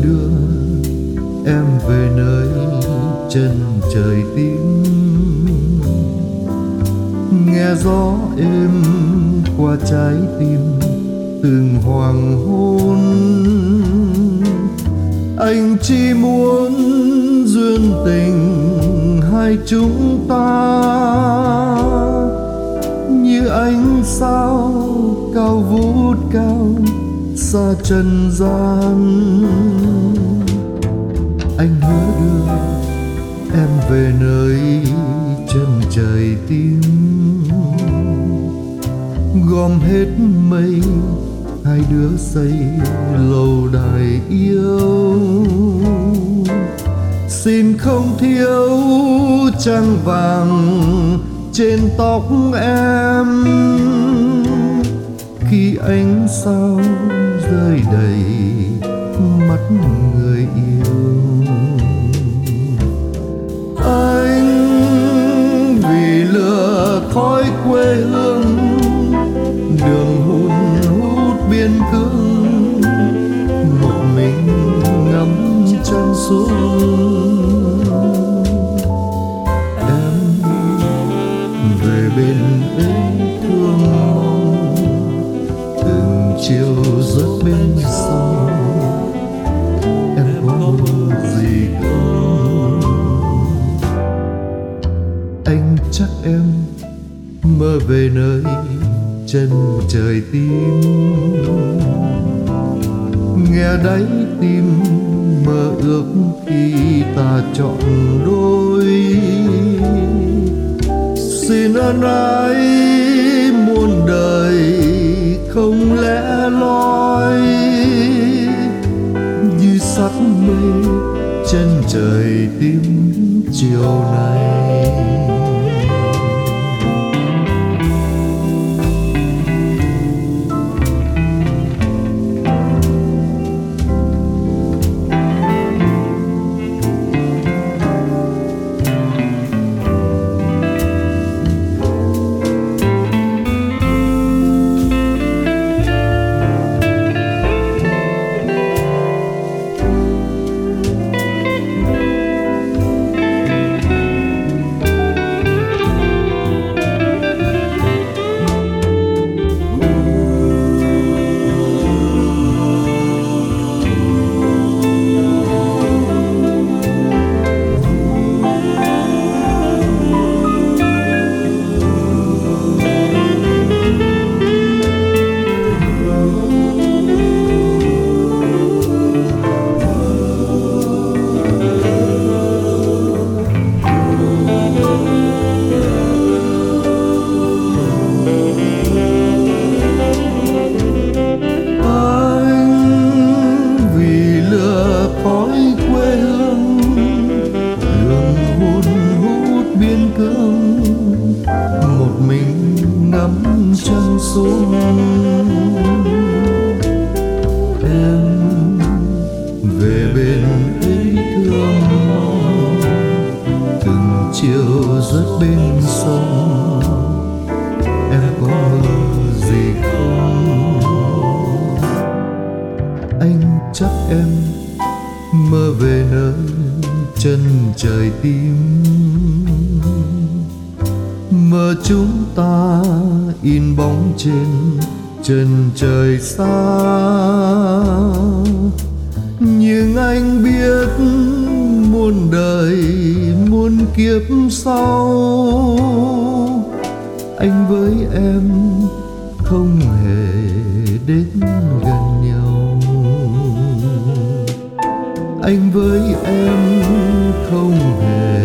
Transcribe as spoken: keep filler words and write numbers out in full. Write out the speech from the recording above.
đưa em về nơi chân trời tím. Nghe gió êm qua trái tim từng hoàng hôn, anh chỉ muốn duyên tình hai chúng ta như ánh sao cao vút cao xa trần gian. Anh hứa đưa em về nơi chân trời tím, gom hết mây hai đứa xây lâu đài yêu. Xin không thiếu trăng vàng trên tóc em khi ánh sao rơi đầy mắt người yêu. Anh vì lửa khói quê hương, đường hun hút biên cương, một mình ngắm trăng xuống. Em về bên ấy thương mong từng chiều rớt bên sông. Em có mơ gì không? Anh chắc em mơ về nơi chân trời tím. Nghe đáy tim mơ ước khi ta chọn đôi. Xin ơn ái muôn đời không lẽ loi, như sắc mây chân trời tím chiều nay. Một mình ngắm trăng xuống. Em về bên ấy thương mong từng chiều rớt bên sông. Em có mơ gì không? Anh chắc em mơ về nơi chân trời tím. Mơ chúng ta in bóng trên chân trời xa. Nhưng anh biết muôn đời muôn kiếp sau, anh với em không hề đến gần nhau. Anh với em không hề